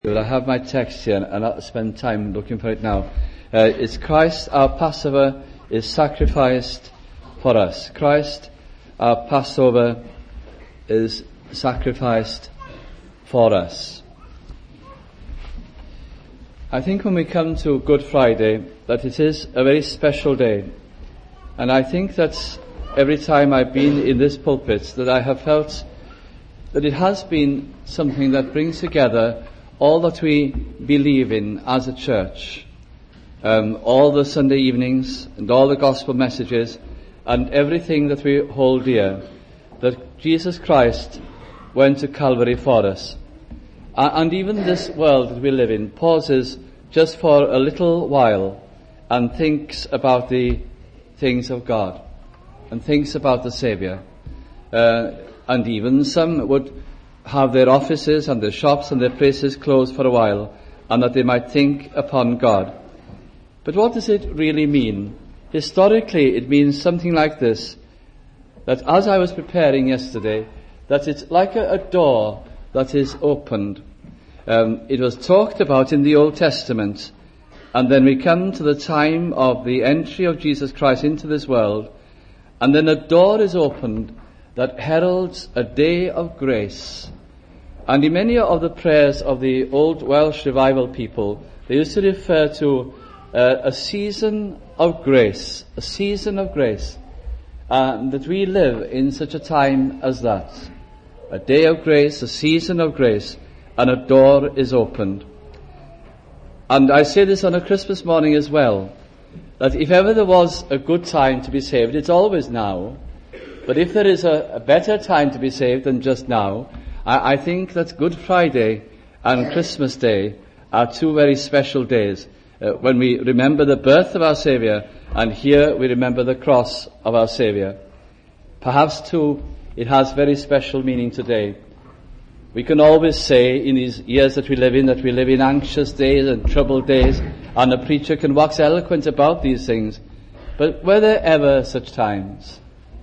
I have my text here and I'll spend time looking for it now. It's Christ our Passover is sacrificed for us. Christ our Passover is sacrificed for us. I think when we come to Good Friday that it is a very special day, and I think that every time I've been in this pulpit that I have felt that it has been something that brings together all that we believe in as a church, all the Sunday evenings and all the gospel messages and everything that we hold dear, that Jesus Christ went to Calvary for us. And even this world that we live in pauses just for a little while and thinks about the things of God and thinks about the Saviour. And even some would have their offices and their shops and their places closed for a while, and that they might think upon God. But what does it really mean? Historically, it means something like this, that as I was preparing yesterday, that it's like a door that is opened. It was talked about in the Old Testament, and then we come to the time of the entry of Jesus Christ into this world, and then a door is opened that heralds a day of grace. And in many of the prayers of the old Welsh revival people, they used to refer to a season of grace, a season of grace, that we live in such a time as that. A day of grace, a season of grace, and a door is opened. And I say this on a Christmas morning as well, that if ever there was a good time to be saved, it's always now. But if there is a better time to be saved than just now, I think that Good Friday and Christmas Day are two very special days, when we remember the birth of our Saviour, and here we remember the cross of our Saviour. Perhaps too, it has very special meaning today. We can always say in these years that we live in anxious days and troubled days, and a preacher can wax eloquent about these things. But were there ever such times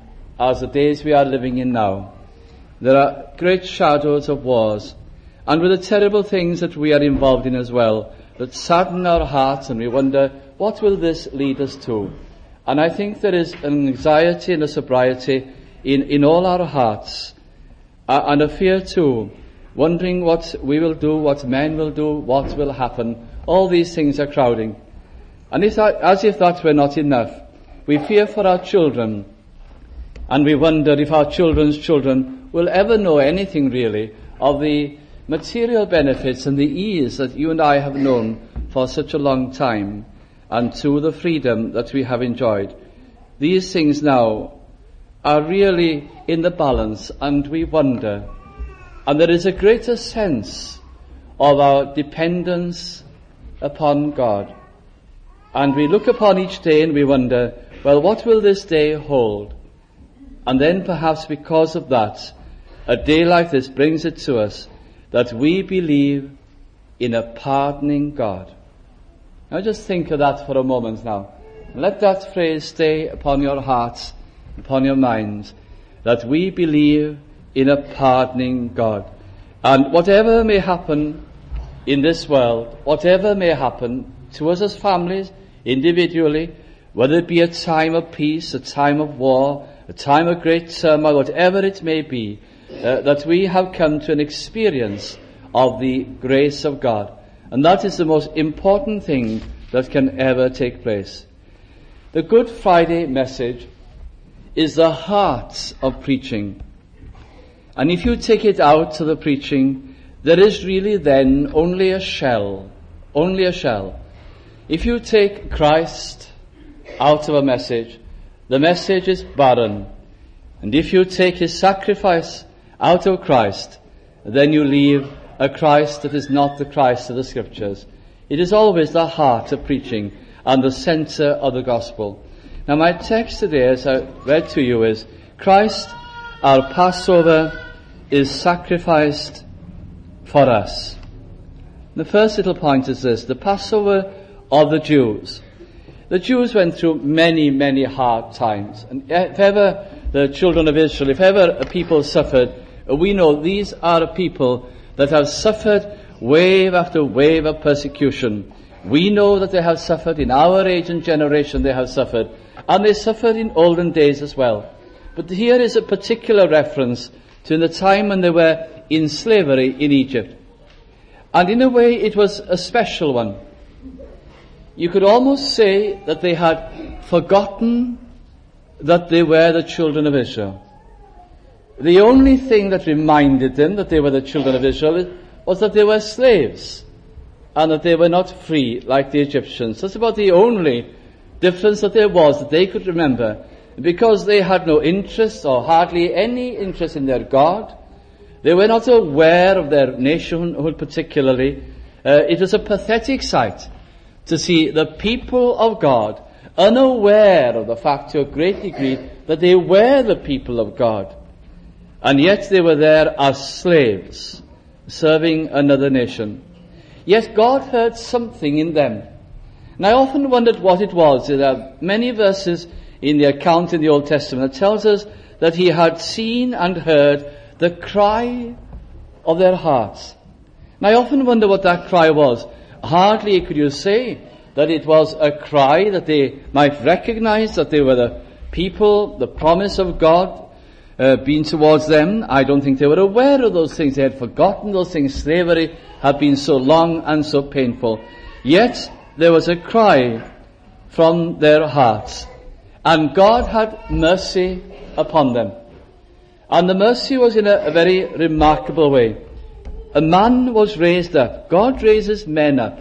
as the days we are living in now? There are great shadows of wars, and with the terrible things that we are involved in as well, that sadden our hearts, and we wonder, what will this lead us to? And I think there is an anxiety and a sobriety in all our hearts, and a fear too, wondering what we will do, what men will do, what will happen. All these things are crowding. And as if that were not enough, we fear for our children, and we wonder if our children's children will ever know anything really of the material benefits and the ease that you and I have known for such a long time, and to the freedom that we have enjoyed. These things now are really in the balance, and we wonder. And there is a greater sense of our dependence upon God. And we look upon each day and we wonder, well, what will this day hold? And then perhaps because of that, a day like this brings it to us that we believe in a pardoning God. Now just think of that for a moment now. Let that phrase stay upon your hearts, upon your minds, that we believe in a pardoning God. And whatever may happen in this world, whatever may happen to us as families, individually, whether it be a time of peace, a time of war, a time of great turmoil, whatever it may be, that we have come to an experience of the grace of God. And that is the most important thing that can ever take place. The Good Friday message is the heart of preaching. And if you take it out to the preaching, there is really then only a shell. Only a shell. If you take Christ out of a message, the message is barren. And if you take his sacrifice out of Christ, then you leave a Christ that is not the Christ of the Scriptures. It is always the heart of preaching and the centre of the gospel. Now my text today, as I read to you, is Christ, our Passover, is sacrificed for us. The first little point is this: the Passover of the Jews. The Jews went through many, many hard times. And if ever the children of Israel, if ever a people suffered, we know these are a people that have suffered wave after wave of persecution. We know that they have suffered in our age and generation, they have suffered, and they suffered in olden days as well. But here is a particular reference to the time when they were in slavery in Egypt. And in a way it was a special one. You could almost say that they had forgotten that they were the children of Israel. The only thing that reminded them that they were the children of Israel was that they were slaves and that they were not free like the Egyptians. That's about the only difference that there was that they could remember, because they had no interest or hardly any interest in their God. They were not aware of their nationhood particularly. It was a pathetic sight to see the people of God unaware of the fact to a great degree that they were the people of God. And yet they were there as slaves, serving another nation. Yet God heard something in them. And I often wondered what it was. There are many verses in the account in the Old Testament that tells us that he had seen and heard the cry of their hearts. And I often wonder what that cry was. Hardly could you say that it was a cry that they might recognize that they were the people, the promise of God being towards them. I don't think they were aware of those things. They had forgotten those things. Slavery had been so long and so painful. Yet there was a cry from their hearts. And God had mercy upon them. And the mercy was in a very remarkable way. A man was raised up. God raises men up.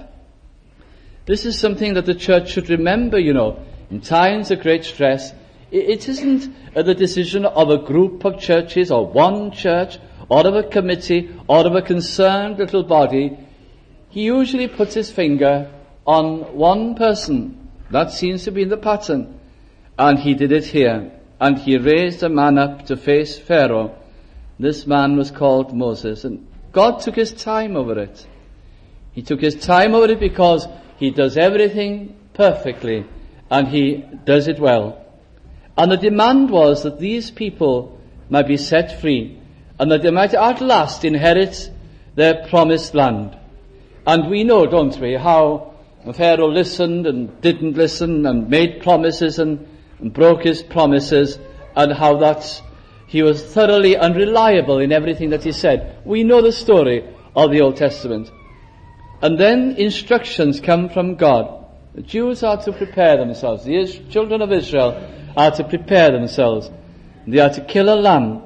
This is something that the church should remember, in times of great stress. It isn't the decision of a group of churches or one church or of a committee or of a concerned little body. He usually puts his finger on one person. That seems to be the pattern. And he did it here. And he raised a man up to face Pharaoh. This man was called Moses. And God took his time over it. He took his time over it because he does everything perfectly. And he does it well. And the demand was that these people might be set free. And that they might at last inherit their promised land. And we know, don't we, how Pharaoh listened and didn't listen and made promises and broke his promises, and how that he was thoroughly unreliable in everything that he said. We know the story of the Old Testament. And then instructions come from God. The Jews are to prepare themselves. The children of Israel are to prepare themselves. They are to kill a lamb.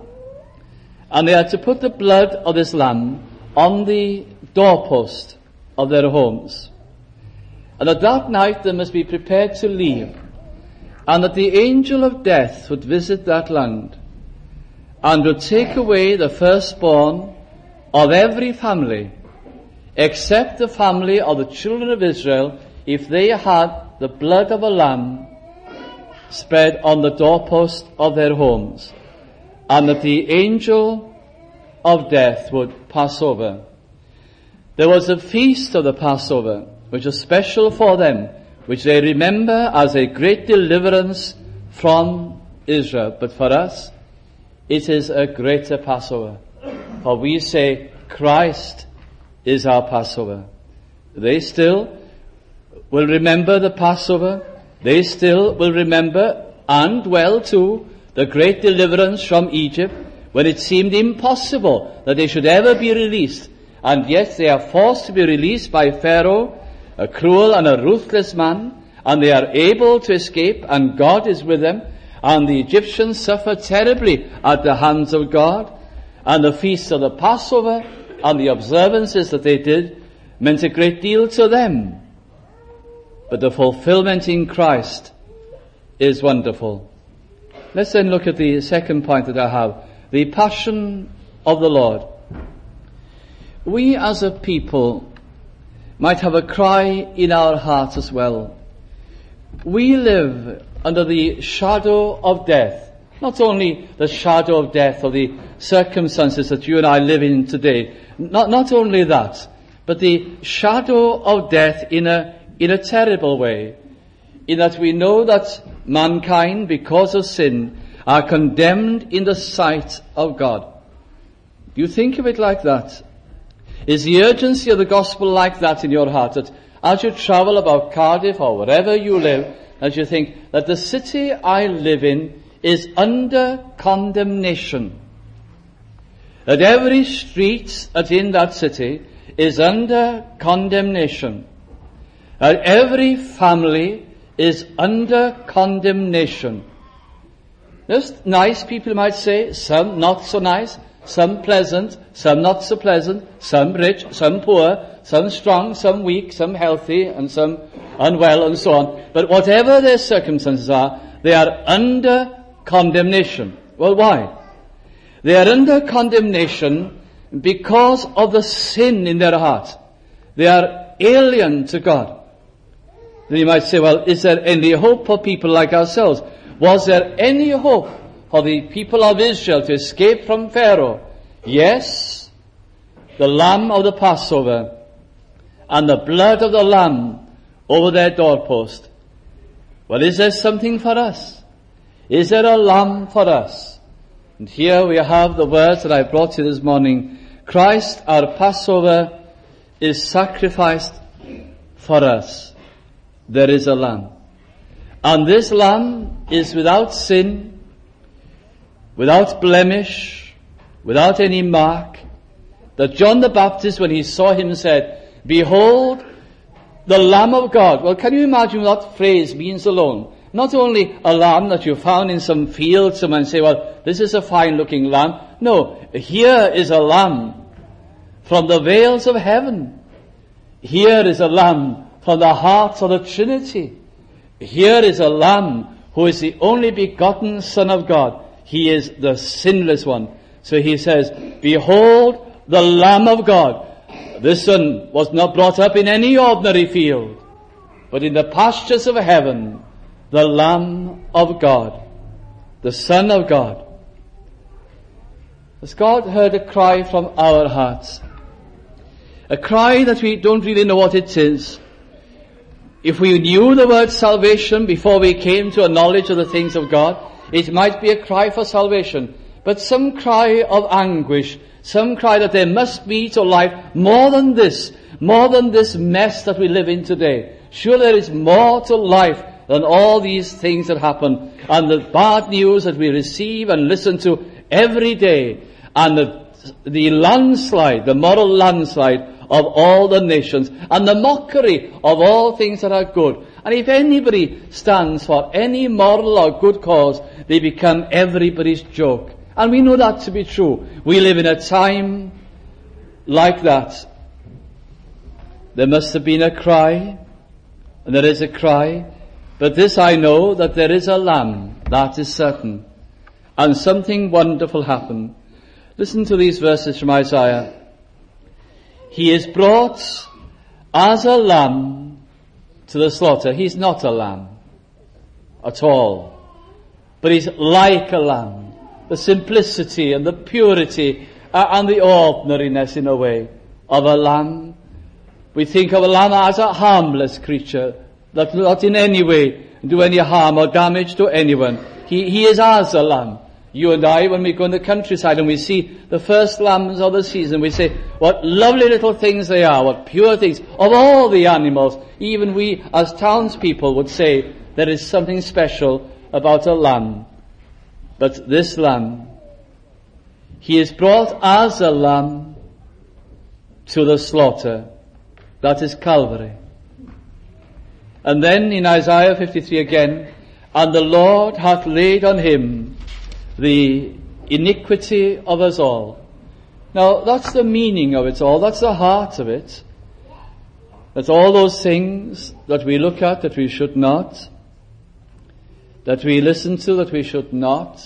And they are to put the blood of this lamb on the doorpost of their homes. And at that night they must be prepared to leave. And that the angel of death would visit that land and would take away the firstborn of every family, except the family of the children of Israel, if they had the blood of a lamb spread on the doorpost of their homes, and that the angel of death would pass over. There was a feast of the Passover, which was special for them, which they remember as a great deliverance from Israel. But for us, it is a greater Passover. For we say, Christ is our Passover. They still will remember the Passover. They still will remember, and well too, the great deliverance from Egypt, when it seemed impossible that they should ever be released. And yet they are forced to be released by Pharaoh, a cruel and a ruthless man, and they are able to escape, and God is with them, and the Egyptians suffer terribly at the hands of God, and the feast of the Passover and the observances that they did meant a great deal to them. But the fulfillment in Christ is wonderful. Let's then look at the second point that I have, the passion of the Lord. We as a people might have a cry in our hearts as well. We live under the shadow of death. Not only the shadow of death or the circumstances that you and I live in today. Not only that, but the shadow of death in a terrible way. In that we know that mankind, because of sin, are condemned in the sight of God. You think of it like that. Is the urgency of the gospel like that in your heart, that as you travel about Cardiff or wherever you live, as you think that the city I live in is under condemnation, that every street that's in that city is under condemnation, that every family is under condemnation. There's nice people might say, some not so nice, some pleasant, some not so pleasant, some rich, some poor, some strong, some weak, some healthy, and some unwell, and so on. But whatever their circumstances are, they are under condemnation. Well, why? They are under condemnation because of the sin in their heart. They are alien to God. Then you might say, well, is there any hope for people like ourselves? Was there any hope for the people of Israel to escape from Pharaoh? Yes, the lamb of the Passover and the blood of the lamb over their doorpost. Well, is there something for us? Is there a lamb for us? And here we have the words that I brought you this morning. Christ, our Passover, is sacrificed for us. There is a lamb. And this lamb is without sin, without blemish, without any mark. That John the Baptist, when he saw him, said, "Behold, the Lamb of God." Well, can you imagine what that phrase means alone? Not only a lamb that you found in some field, someone say, well, this is a fine-looking lamb. No, here is a lamb from the veils of heaven. Here is a lamb from the heart of the Trinity. Here is a lamb who is the only begotten Son of God. He is the sinless one. So he says, "Behold the Lamb of God." This son was not brought up in any ordinary field, but in the pastures of heaven, the Lamb of God, the Son of God. Has God heard a cry from our hearts? A cry that we don't really know what it is. If we knew the word salvation before we came to a knowledge of the things of God, it might be a cry for salvation. But some cry of anguish, some cry that there must be to life more than this mess that we live in today. Sure, there is more to life than all these things that happen, and the bad news that we receive and listen to every day, and the landslide, the moral landslide of all the nations, and the mockery of all things that are good. And if anybody stands for any moral or good cause, they become everybody's joke. And we know that to be true. We live in a time like that. There must have been a cry, and there is a cry, but this I know, that there is a lamb, that is certain. And something wonderful happened. Listen to these verses from Isaiah. He is brought as a lamb to the slaughter. He's not a lamb at all, but he's like a lamb. The simplicity and the purity and the ordinariness, in a way, of a lamb. We think of a lamb as a harmless creature that not in any way do any harm or damage to anyone. He is as a lamb. You and I, when we go in the countryside and we see the first lambs of the season, we say, what lovely little things they are, what pure things. Of all the animals, even we as townspeople would say there is something special about a lamb. But this lamb, he is brought as a lamb to the slaughter. That is Calvary. And then in Isaiah 53 again, "And the Lord hath laid on him the iniquity of us all." Now, that's the meaning of it all. That's the heart of it. That's all those things that we look at that we should not, that we listen to that we should not,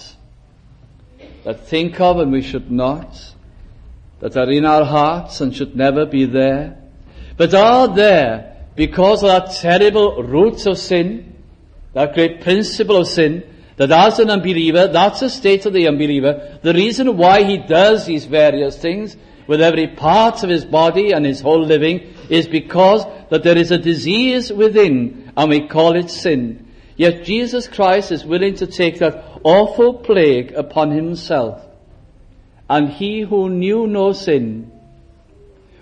that think of and we should not, that are in our hearts and should never be there, but are there because of that terrible root of sin, that great principle of sin, that as an unbeliever, that's the state of the unbeliever. The reason why he does these various things with every part of his body and his whole living is because that there is a disease within, and we call it sin. Yet Jesus Christ is willing to take that awful plague upon himself. And he who knew no sin,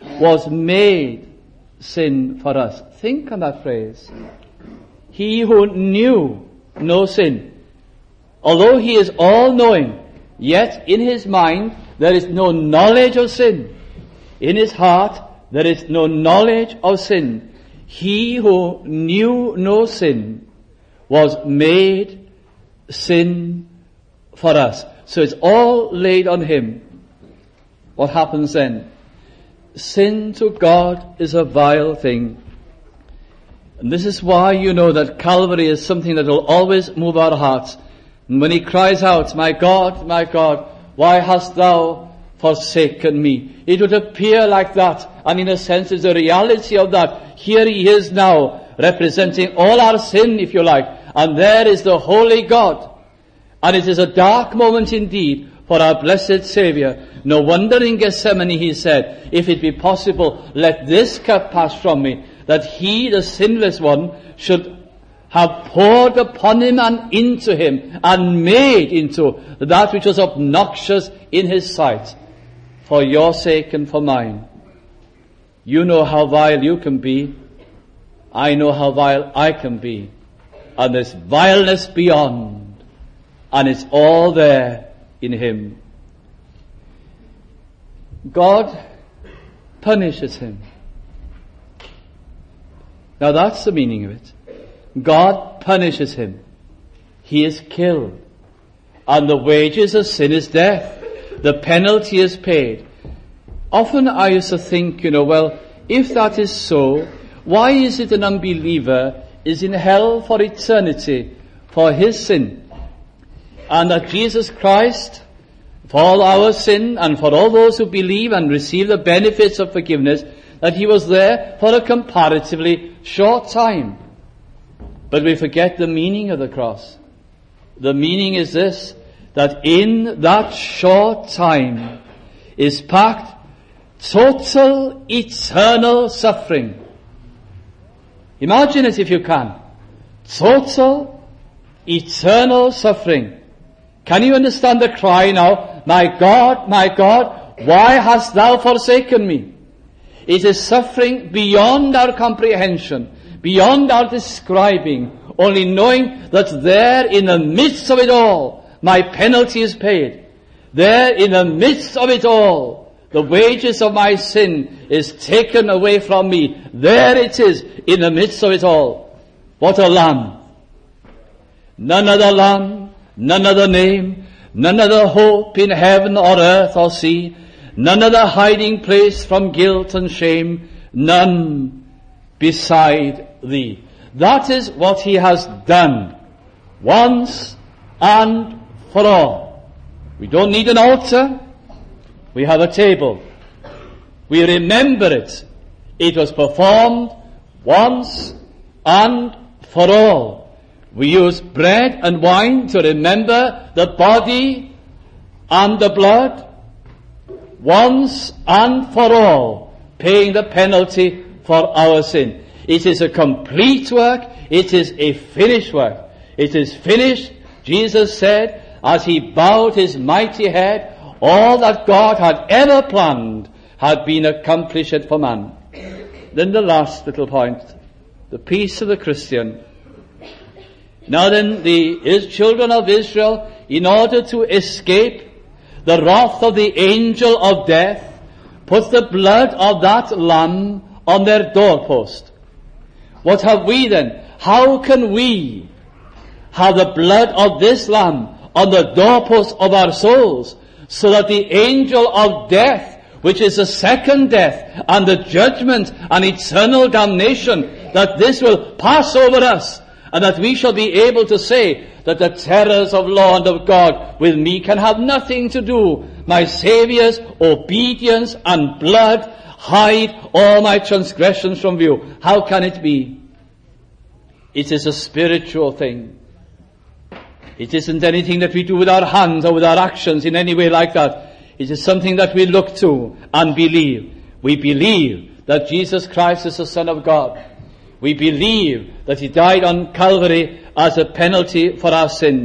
was made sin for us. Think on that phrase. He who knew no sin. Although he is all-knowing, yet in his mind there is no knowledge of sin. In his heart there is no knowledge of sin. He who knew no sin was made sin for us. So it's all laid on him. What happens then? Sin to God is a vile thing. And this is why you know that Calvary is something that will always move our hearts. And when he cries out, my God, why hast thou forsaken me? It would appear like that, and in a sense is the reality of that. Here he is now, representing all our sin, if you like, and there is the holy God. And it is a dark moment indeed for our blessed Saviour. No wonder in Gethsemane he said, if it be possible, let this cup pass from me, that he, the sinless one, should have poured upon him and into him and made into that which was obnoxious in his sight for your sake and for mine. You know how vile you can be. I know how vile I can be. And there's vileness beyond. And it's all there in him. God punishes him. Now that's the meaning of it. God punishes him. He is killed. And the wages of sin is death. The penalty is paid. Often I used to think, well, if that is so, why is it an unbeliever is in hell for eternity for his sin? And that Jesus Christ, for all our sin and for all those who believe and receive the benefits of forgiveness, that he was there for a comparatively short time. But we forget the meaning of the cross. The meaning is this, that in that short time is packed total eternal suffering. Imagine it if you can. Total eternal suffering. Can you understand the cry now? My God, why hast thou forsaken me? It is suffering beyond our comprehension, beyond our describing, only knowing that there in the midst of it all, my penalty is paid. There in the midst of it all, the wages of my sin is taken away from me. There it is in the midst of it all. What a lamb. None other lamb, none other name, none other hope in heaven or earth or sea, none other hiding place from guilt and shame, none beside thee. That is what he has done once and for all. We don't need an altar. We have a table. We remember it. It was performed once and for all. We use bread and wine to remember the body and the blood once and for all, paying the penalty for our sin. It is a complete work. It is a finished work. It is finished, Jesus said, as he bowed his mighty head. All that God had ever planned had been accomplished for man. Then the last little point, the peace of the Christian. Now then, the children of Israel, in order to escape the wrath of the angel of death, put the blood of that lamb on their doorpost. What have we then? How can we have the blood of this lamb on the doorpost of our souls, so that the angel of death, which is the second death and the judgment and eternal damnation, that this will pass over us, and that we shall be able to say that the terrors of law and of God with me can have nothing to do. My Saviour's obedience and blood hide all my transgressions from view. How can it be? It is a spiritual thing. It isn't anything that we do with our hands or with our actions in any way like that. It is something that we look to and believe. We believe that Jesus Christ is the Son of God. We believe that he died on Calvary as a penalty for our sin.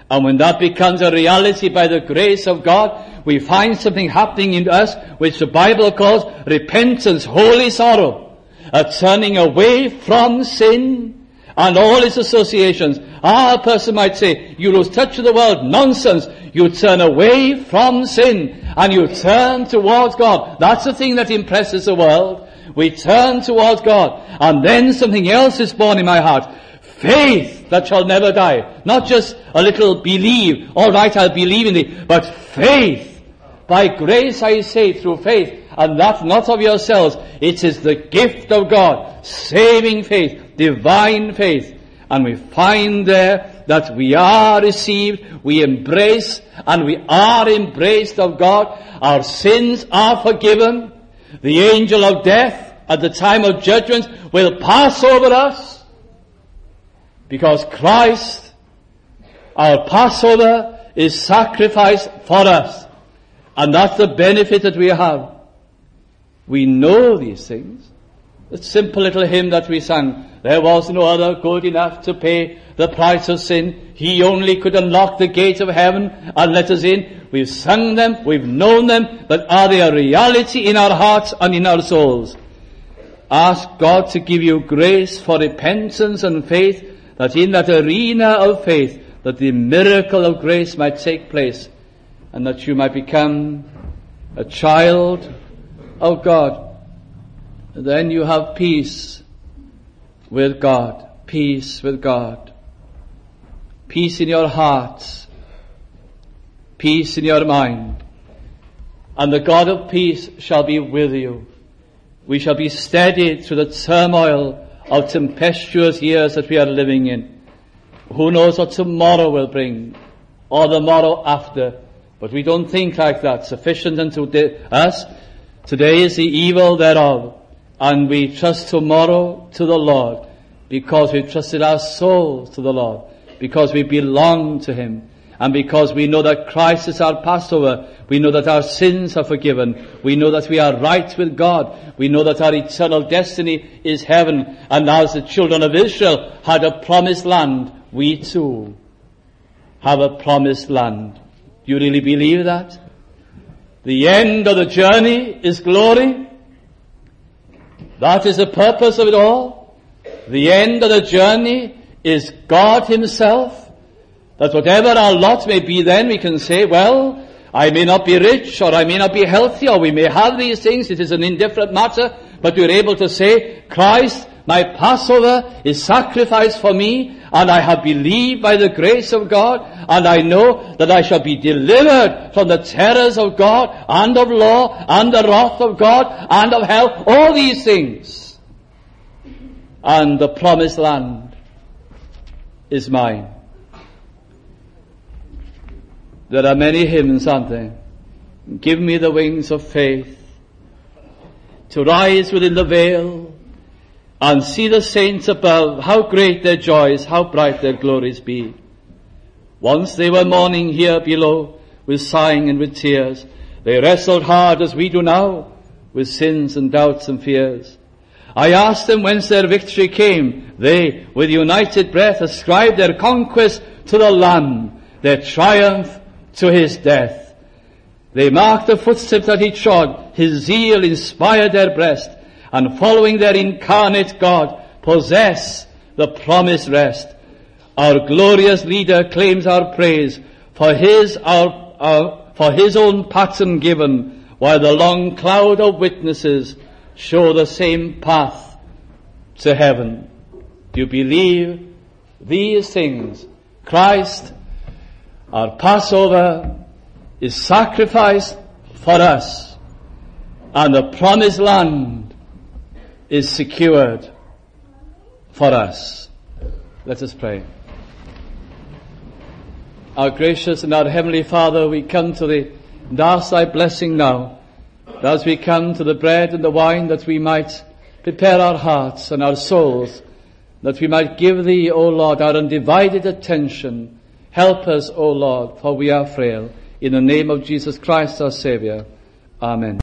And when that becomes a reality by the grace of God, we find something happening in us which the Bible calls repentance, holy sorrow, a turning away from sin and all its associations. A person might say, you lose touch of the world. Nonsense. You turn away from sin and you turn towards God. That's the thing that impresses the world. We turn towards God, and then something else is born in my heart. Faith that shall never die. Not just a little believe. All right, I'll believe in thee. But faith. By grace I say, through faith. And that not of yourselves. It is the gift of God. Saving faith. Divine faith. And we find there that we are received, we embrace, and we are embraced of God. Our sins are forgiven. The angel of death at the time of judgment will pass over us, because Christ, our Passover, is sacrificed for us. And that's the benefit that we have. We know these things. The simple little hymn that we sang, there was no other good enough to pay the price of sin. He only could unlock the gate of heaven and let us in. We've sung them, we've known them, but are they a reality in our hearts and in our souls? Ask God to give you grace for repentance and faith, that in that arena of faith, that the miracle of grace might take place, and that you might become a child of God. Then you have peace with God. Peace with God. Peace in your hearts. Peace in your mind. And the God of peace shall be with you. We shall be steadied through the turmoil of tempestuous years that we are living in. Who knows what tomorrow will bring, or the morrow after. But we don't think like that. Sufficient unto us today is the evil thereof. And we trust tomorrow to the Lord, because we've trusted our souls to the Lord, because we belong to Him, and because we know that Christ is our Passover. We know that our sins are forgiven. We know that we are right with God. We know that our eternal destiny is heaven. And as the children of Israel had a promised land, we too have a promised land. Do you really believe that? The end of the journey is glory. That is the purpose of it all. The end of the journey is God Himself. That whatever our lot may be, then we can say, well, I may not be rich, or I may not be healthy, or we may have these things. It is an indifferent matter. But we're able to say, Christ, my Passover, is sacrificed for me, and I have believed by the grace of God, and I know that I shall be delivered from the terrors of God, and of law, and the wrath of God, and of hell, all these things. And the promised land is mine. There are many hymns, aren't there? Give me the wings of faith, to rise within the veil, and see the saints above, how great their joys, how bright their glories be. Once they were mourning here below, with sighing and with tears. They wrestled hard as we do now, with sins and doubts and fears. I asked them whence their victory came. They, with united breath, ascribed their conquest to the Lamb, their triumph to His death. They marked the footsteps that He trod, His zeal inspired their breast, and following their incarnate God, possess the promised rest. Our glorious leader claims our praise, for His own pattern given, while the long cloud of witnesses show the same path to heaven. Do you believe these things? Christ, our Passover, is sacrificed for us, and the promised land is secured for us. Let us pray. Our gracious and our heavenly Father, we come to Thee and ask Thy blessing now, that as we come to the bread and the wine, that we might prepare our hearts and our souls, that we might give Thee, O Lord, our undivided attention. Help us, O Lord, for we are frail. In the name of Jesus Christ, our Saviour. Amen.